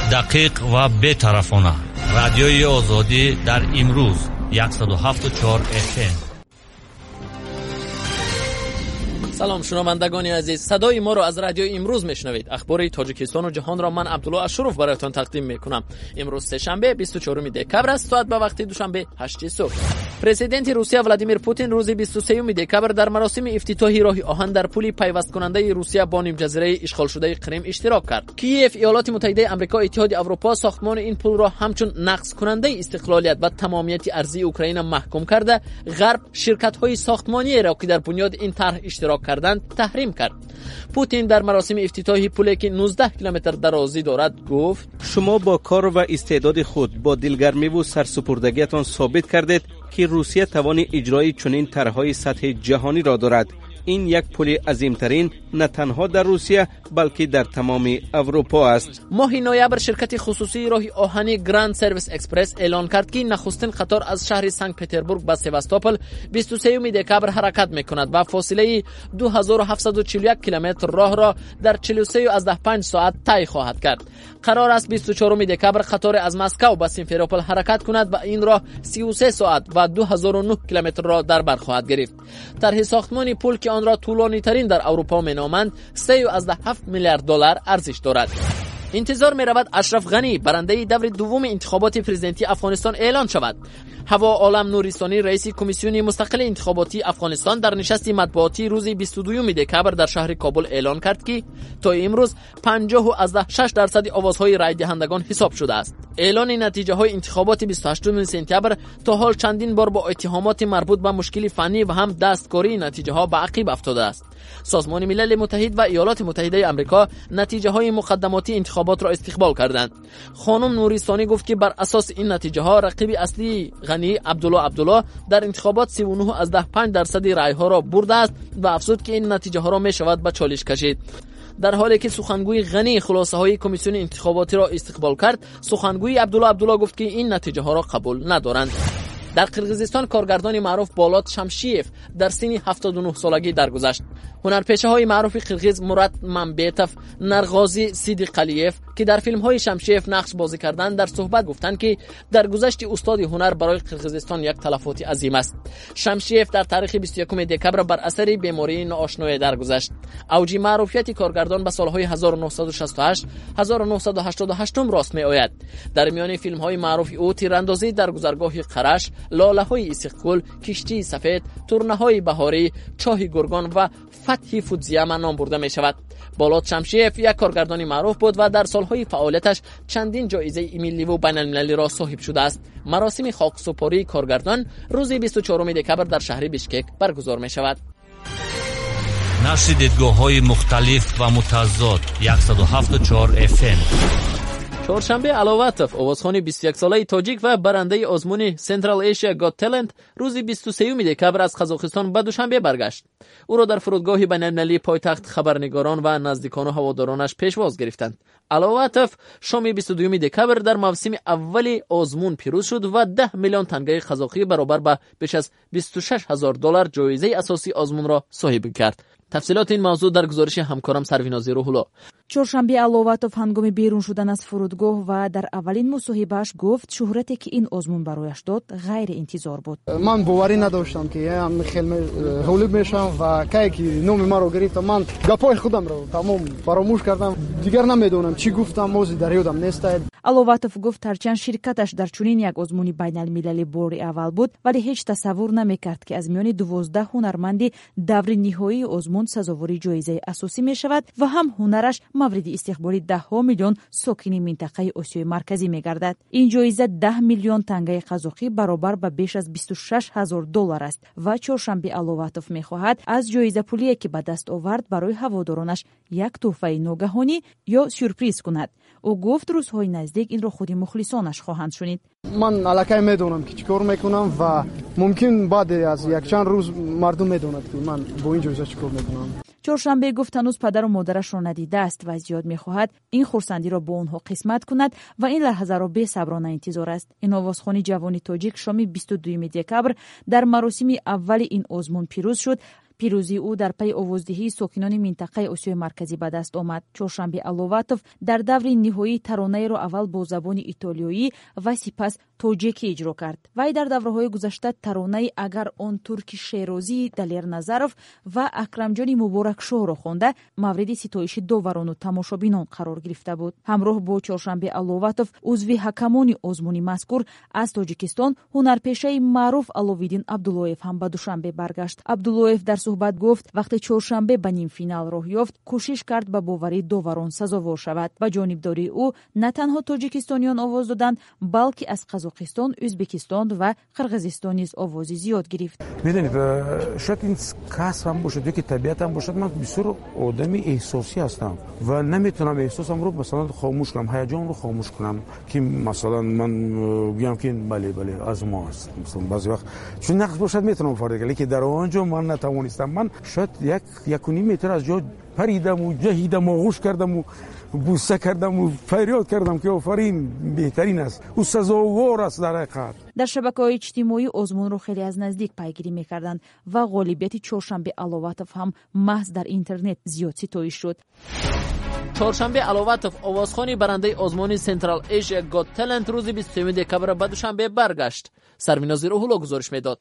دقیق و بی‌طرفانه. رادیوی آزادی در امروز 107.4 FM. سلام شنوندگان عزیز، صدای ما را از رادیو امروز میشنوید. اخبار تاجیکستان و جهان را من عبدالله اشرف برایتان تقدیم میکنم. امروز سه‌شنبه 24 دکبر است، ساعت به وقت دوشنبه 8 صبح. پرزیدنت روسیه ولادیمیر پوتین روز 23 دکبر در مراسم افتتاحی راه آهن در پل پیوست کننده روسیه با نیم جزیره اشغال شده کریم اشتراک کرد. کیف، ایالات متحده آمریکا، اتحاد اروپا ساختمان این پل را همچون نقض کننده استقلالیت و تمامیت ارضی اوکراین محکوم کرده، غرب شرکت‌های ساختمانی را که در بنیاد این طرح اشتراک کردند تحریم کرد. پوتین در مراسم افتتاحی پلی که 19 کیلومتر درازی دارد گفت: شما با کار و استعداد خود با دلگرمی و سرسپردگیتان ثابت کردید که روسیه توان اجرای چنین طرح‌های سطح جهانی را دارد. این یک پل عظیمترین نه تنها در روسیه بلکه در تمام اروپا است. ماه نوامبر شرکت خصوصی راه آهنی گراند سرویس اکسپرس اعلان کرد که نخستین قطار از شهر سنت پترزبورگ به سواستوپل 23 دکبر حرکت میکند و فاصله 2741 کیلومتر راه را در 43.5 ساعت طی خواهد کرد. قرار است 24 دکبر قطار از مسکو به سیمفروپول حرکت کند و این راه 33 ساعت و 2009 کیلومتر را در بر خواهد گرفت. طرح ساختمان پل که آن را طولانی ترین در اروپا مینامند 3.7 میلیارد دلار ارزش دارد. انتظار می رود اشرف غنی برنده دور دوم انتخابات پرزیدنتی افغانستان اعلان شود. هوا عالم نوریستانی رئیس کمیسیون مستقل انتخاباتی افغانستان در نشست مطبوعاتی روز 22 دکبر در شهر کابل اعلان کرد که تا امروز 50.6% آوازهای رای دهندگان حساب شده است. اعلان نتیجه های انتخابات 28 سپتامبر تا حال چندین بار با اتهامات مربوط به مشکل فنی و هم دستکاری نتیجه ها به عقب افتاده است. سازمان ملل متحد و ایالات متحده آمریکا نتیجه های مقدماتی انتخابات را استقبال کردند. خانم نوریستانی گفت که بر اساس این نتیجه ها رقیب اصلی غنی عبدالله در انتخابات 39.5% رای ها را برده است و افزود که این نتیجه ها را می شود به چالش کشید. در حالی که سخنگوی غنی خلاصه های کمیسیون انتخاباتی را استقبال کرد، سخنگوی عبدالله گفت که این نتیجه ها را قبول ندارند. در قرقیزستان کارگردان معروف بالات شمشیف در سن 79 سالگی درگذشت. هنرپیشه های معروف قرقیز مراد ممبیتوف، نرغازی صدیقلیف که در فیلم های شمشیف نقش بازی کردند در صحبت گفتند که در گذشت استاد هنر برای قرقیزستان یک تلفات عظیم است. شمشیف در تاریخ 21 دکبر بر اثر بیماری ناآشنایی درگذشت. اوج معروفیت کارگردان به سالهای 1968 1988 راست می آید. در میان فیلم های معروف او تیراندازی در گذرگاه قرش، لاله های استقبال، کشتی سفید، تورنه های بهاری، چاه گرگان و فتح فوتزیاما نام برده می شود. بالات شمشیف یک کارگردانی معروف بود و در سالهای فعالیتش چندین جایزه ملی و بین المللی را صاحب شده است. مراسم خاکسپاری کارگردان روز 24 دکبر در شهر بیشکک برگزار می شود. نشر دیدگاه‌های مختلف و متضاد 107.4 FM. چهارشنبه علواتف، آوازخوان 21 ساله تاجیک و برنده آزمون سنترال ایشیا گات تالنت، روز 23 دکبر از قزاقستان به دوشنبه برگشت. او را در فرودگاه بین‌المللی پایتخت خبرنگاران و نزدیکان و هوادارانش پیشواز گرفتند. علواتف شام 22 دکبر در موسم اول آزمون پیروز شد و 10 میلیون تنگه قزاقی برابر به بیش از 26,000 دلار جایزه اساسی آزمون را صاحب کرد. تفصیلات این موضوع در گزارش همکارم سروینازی روح‌الله. چهارشنبه علواتف هنگام بیرون شدن از فرودگاه و در اولین مصاحبهش گفت شهرتی که این آزمون برایش داد غیر انتظار بود. من باوری نداشتم که خیلی غالب میشم و که نام ما رو گرفت. من گپای خودم رو تمام فراموش کردم. دیگر نمیدونم چی گفتم، موضوع در یادم نیست. علواتف گفت هرچند شرکتش در چنین یک آزمون بین‌المللی بار اول بود ولی هیچ تصور نمیکرد که از میان 12 هنرمند دور نهایی آزمون سزاوار جایزه اساسی می شود و هم هنرش مورد استقبال 10 میلیون ساکن منطقه آسیای مرکزی می گردد. این جایزه 10 میلیون تنگه قزاقی برابر به بیش از 26,000 دلار است و چهارشنبه علواتف می خواهد از جایزه پولی که به دست آورد برای هوادارانش یک تحفه ناگهانی یا سورپرایز کند. او گفت روزهای نزدیک این را خود مخلصانش خواهند شنید. من الکی میدونم که چیکار میکنم و ممکن بعد از یک چند روز مردم میدونند که من با این جایزه چیکار میکنم. چهارشنبه گفت هنوز پدر و مادرش را ندیده است و زیاد میخواهد این خرسندی را با آنها قسمت کند و این لحظه را به صبرانه انتظار است. این آوازخوان جوان تاجیک شام 22 دکبر در مراسم اول این آزمون پیروز شد. پیروزی او در پی آوازدهی ساکنان منطقه آسیای مرکزی به دست آمد. چهارشنبه علواتوف در دور نهایی ترانه را اول با زبان ایتالیایی و سپس توجیکی اجرا کرد. وی در دوره‌های گذشته ترانه اگر آن ترک شیرازی دلیر نظرов و اکرمجان مبارکشاه را خوانده مورد ستایش داوران و تماشابینان قرار گرفته بود. همراه با چهارشنبه علواتوف عضو حکمان آزمون مذکور از تاجیکستان هنرپیشه معروف علویدین عبداللهیف هم به دوشنبه برگشت. عبداللهیف در صحبت گفت وقتی چهارشنبه به نیم فینال راه یافت کوشش کرد به باوری داوران سزاوار شود. با جانبداری او نه تنها تاجیکستانیان آواز دادند بلکه از قزاقستان، ازبکستان و قرقیزستان نیز آوازی زیاد گرفت. میدونید شاید این کس هم باشد یا که طبیعت هم باشد، من بسیار آدمی احساسی هستم و نمیتونم احساسم رو مثلا خاموش کنم، هیجان رو خاموش کنم که مثلا من بگم که بله از ما است. مثلا بعضی وقت چون نقص باشد میتونم فرض کنم که در آنجا من نتوانستم. من شاید 1.5 متر از جا پریدم و جهیدم و آغوش کردم و بوسه کردم و فریاد کردم که آفرین بهترین است و سزاوار است. در حقیقت در شبکه‌های اجتماعی آزمون رو خیلی از نزدیک پیگیری می‌کردند و غالبیت چهارشنبه علواتوف هم محض در اینترنت زیاد ستایش شد. چهارشنبه علواتوف آوازخوانی برنده آزمون سنترال ایشیا گات تالنت روز 23 دکبر به دوشنبه برگشت. سرمیناز روحولا گزارش میداد.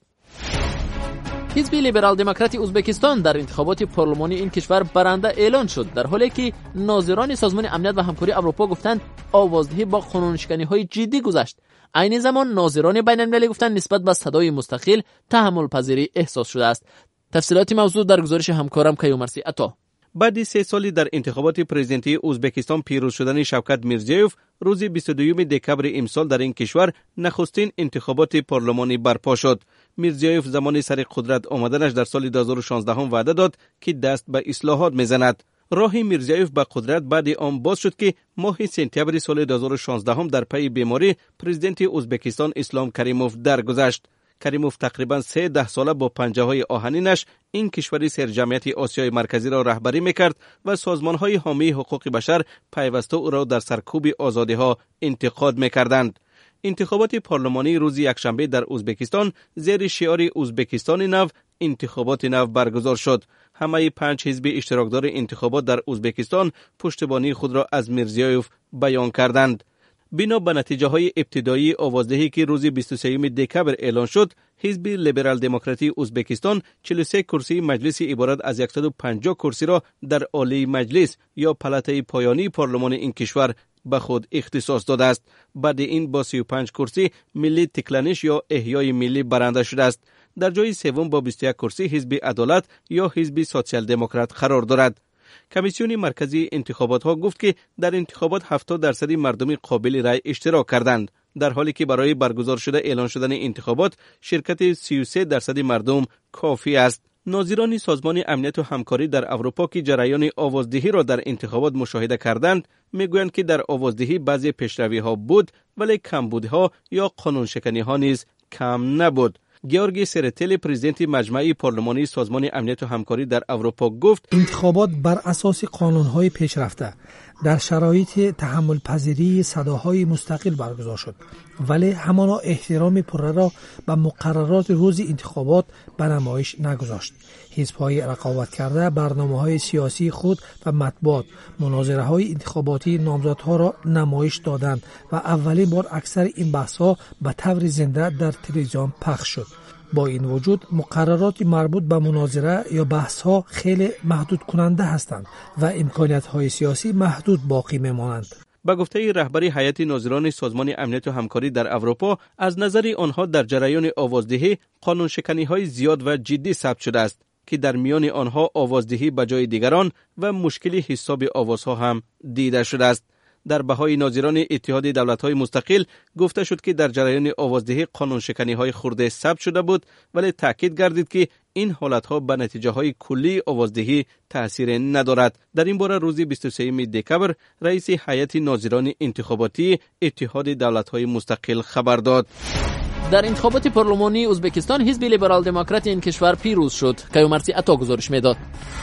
حزب لیبرال دموکرات ازبکستان در انتخابات پارلمانی این کشور برنده اعلان شد، در حالی که ناظران سازمان امنیت و همکاری اروپا گفتند آوازدهی با قانونشکنی‌های جدی گذشت. عین زمان ناظران بین‌المللی گفتند نسبت به صدای مستقل تحمل پذیری احساس شده است. تفصیلات موضوع در گزارش همکارم کیومرسی عطا. بعد 3 سال در انتخابات پرزیدنتی ازبکستان پیروز شدن شوکت میرزیوف روز 22 دکبر امسال در این کشور نخستین انتخابات پارلمانی برپا شد. میرزیوف زمان سر قدرت آمدنش در سال 2016 وعده داد که دست به اصلاحات میزند. راه میرزیوف به قدرت بعد آن باز شد که ماه سپتامبر سال 2016 در پی بیماری پرزیدنت ازبکستان اسلام کریموف درگذشت. کریموف تقریبا 13 ساله با پنجه‌های آهنینش این کشور سرجمعیت آسیای مرکزی را رهبری میکرد و سازمان‌های حامی حقوق بشر پیوسته او را در سرکوب آزادی‌ها انتقاد میکردند. انتخابات پارلمانی روز یکشنبه در ازبکستان زیر شعار ازبکستان نو انتخابات نو برگزار شد. همه 5 حزب اشتراکدار انتخابات در ازبکستان پشتیبانی خود را از میرزیوف بیان کردند. بنا به نتیجه های ابتدایی آوازدهی که روز 23 دکبر اعلان شد، حزب لیبرال دموکراتی ازبکستان 43 کرسی مجلس عبارت از 150 کرسی را در عالی مجلس یا پلاته پایانی پارلمان این کشور به خود اختصاص داده است. بعد این با 35 کرسی ملی تکلانش یا احیای ملی برنده شده است. در جای سوم با 21 کرسی حزب عدالت یا حزب سوسیال دموکرات قرار دارد. کمیسیون مرکزی انتخابات ها گفت که در انتخابات 70% مردم قابل رای اشتراک کردند، در حالی که برای برگزار شده اعلان شدن انتخابات شرکت 33% مردم کافی است. ناظران سازمان امنیت و همکاری در اروپا که جریان آوازدهی را در انتخابات مشاهده کردند میگویند که در آوازدهی بعضی پیشروی ها بود ولی کمبودها یا قانون شکنی ها نیز کم نبود. گیورگی سرتل پرزیدنت مجمع پارلمانی سازمان امنیت و همکاری در اروپا گفت انتخابات بر اساس قانون‌های پیشرفته در شرایط تحمل پذیری صداهای مستقل برگزار شد، ولی همانا احترام پره را به مقررات روز انتخابات به نمایش نگذاشت. حزب‌های رقابت کرده برنامه‌های سیاسی خود و مطبوعات مناظره‌های انتخاباتی نامزدها را نمایش دادند و اولین بار اکثر این بحث‌ها به طور زنده در تلویزیون پخش شد. با این وجود مقررات مربوط به مناظره یا بحث‌ها خیلی محدود کننده هستند و امکانیت‌های سیاسی محدود باقی می‌مانند. با گفته رهبری هیئت ناظران سازمان امنیت و همکاری در اروپا، از نظر آنها در جریان آوازدهی قانون شکنی‌های زیاد و جدی ثبت شده است که در میان آنها آوازدهی به جای دیگران و مشکلی حساب آوازها هم دیده شده است. در بهای ناظران اتحاد دولت‌های مستقل گفته شد که در جریان آوازدهی قانون شکنی‌های خرده ثبت شده بود، ولی تاکید گردید که این حالت‌ها به نتیجه‌های کلی آوازدهی تأثیر ندارد. در این باره روز 23 دکبر رئیس هیئت ناظران انتخاباتی اتحاد دولت‌های مستقل خبر داد. در انتخابات پارلمانی ازبکستان حزب لیبرال دموکرات این کشور پیروز شد. کیومرسی عطا گزارش میداد.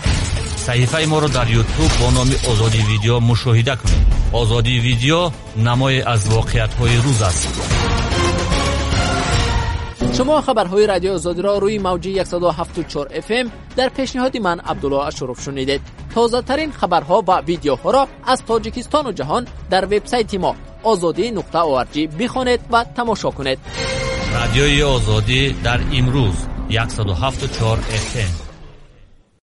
صحیفه ما رو در یوتیوب با نام آزادی ویدیو مشاهده کنید. آزادی ویدیو نمای از واقعیت‌های روز است. شما خبرهای رادیو آزادی را روی موج 107.4 FM در پیشنهاد من عبدالله اشرف شنیدید. تازه ترین خبرها و ویدیوها را از تاجیکستان و جهان در وبسایت ما azadi.org بخوانید و تماشا کنید. رادیوی آزادی در امروز 107.4 FM.